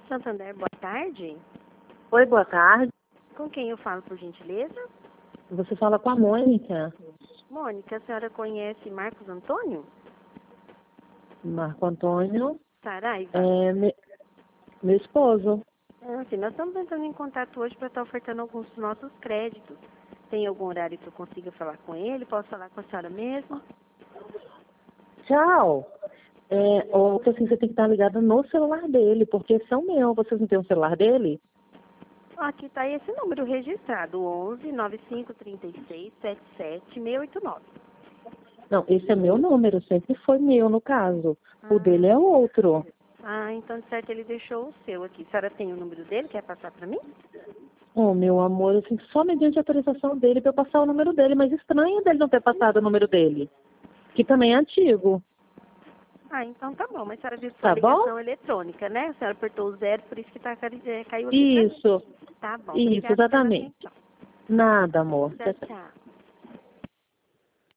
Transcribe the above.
Santander, boa tarde. Oi, boa tarde. Com quem eu falo, por gentileza? Você fala com a Mônica. Mônica, a senhora conhece Marcos Antônio? Marco Antônio Saraiva? é meu esposo. Sim, nós estamos entrando em contato hoje para estar ofertando alguns dos nossos créditos. Tem algum horário que eu consiga falar com ele? Posso falar com a senhora mesmo? Tchau. Ou assim, você tem que estar ligada no celular dele, porque esse é o meu. Vocês não têm o celular dele? Aqui está esse número registrado, 11 95 36 77 689. Não, esse é meu número, sempre foi meu no caso. O dele é outro. Então de certo ele deixou o seu aqui. A senhora tem o número dele? Quer passar para mim? Oh, meu amor, assim, só mediante a autorização dele para eu passar o número dele, mas estranho dele não ter passado o número dele, que também é antigo. Então tá bom. Mas a senhora disse que foi Tá bom? ligação eletrônica, né? A senhora apertou o zero, por isso que caiu aqui pra mim. Isso, Tá bom. isso, Obrigada pela exatamente. atenção. Nada, amor. Tchau, tchau.